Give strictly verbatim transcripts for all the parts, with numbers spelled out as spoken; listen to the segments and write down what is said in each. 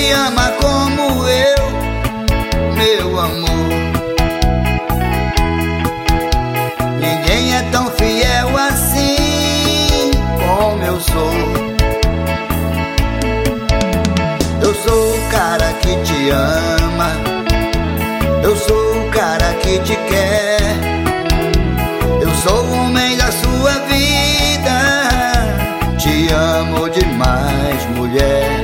te ama como eu, meu amor. Ninguém é tão fiel assim como eu sou. Eu sou o cara que te ama, eu sou o cara que te quer. Eu sou o homem da sua vida, te amo demais, mulher.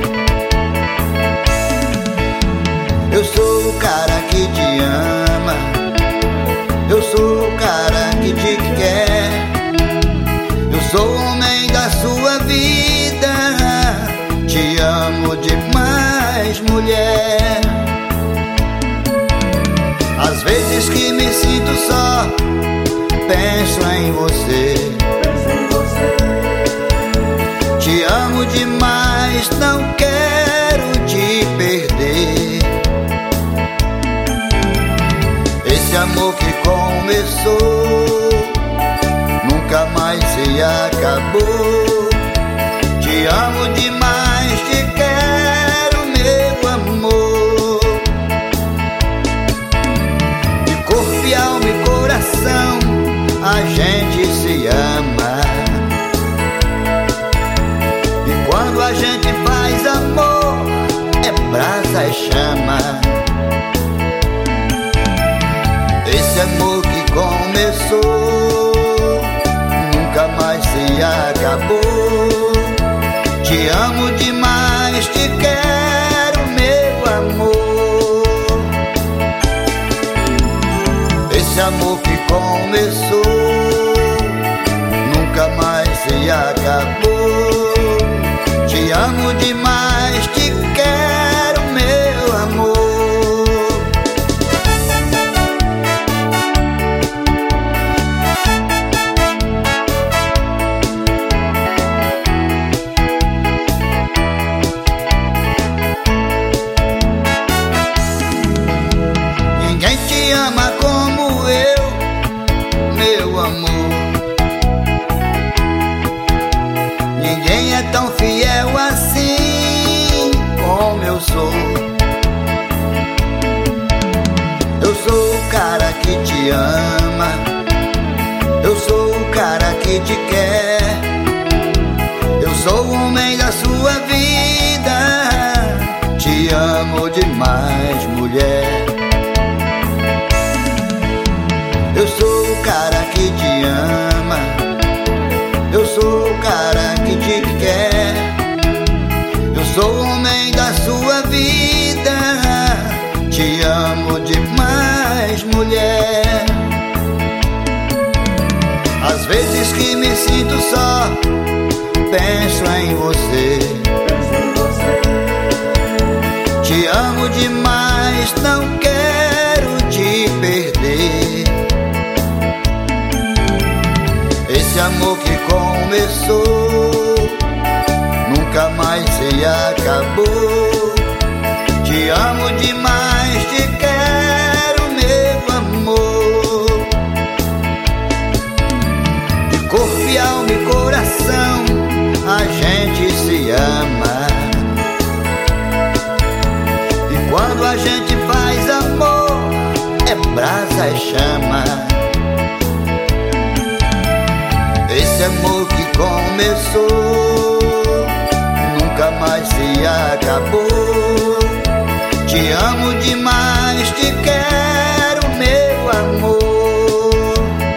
Eu sou o cara que te ama, eu sou o cara que te quer. Eu sou o homem da sua vida, te amo demais, mulher. Às vezes que me sinto só, penso em você. Te amo demais, não quero te perder. Esse amor que começou nunca mais se acabou. Te amo demais, te quero, meu amor. De corpo e alma e coração a gente se ama. E quando a gente faz amor, é brasa e chama. Esse amor que começou nunca mais se acabou. Te amo demais, te quero, meu amor. Esse amor que começou nunca mais se acabou. Te amo demais, te quero, meu amor. Ninguém te ama como eu, meu amor. Ninguém é tão fiel assim como eu sou. Eu sou o cara que te ama, eu sou o cara que te quer. Eu sou o homem da sua vida, te amo demais, mulher. Eu sou o cara que te ama, eu sou o cara que te quer. Eu sou o homem da sua vida, te amo demais, mulher. Às vezes que me sinto só, penso em você. Te amo demais, não quero te perder. Esse amor que começou nunca mais se acabou. Te amo demais, te quero, meu amor. De corpo e alma e coração a gente se ama. E quando a gente faz amor, é brasa e chama. Esse amor que começou nunca mais se acabou. Te amo demais, te quero, meu amor.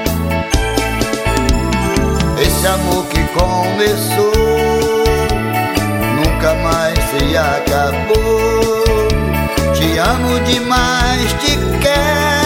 Esse amor que começou nunca mais se acabou. Te amo demais, te quero.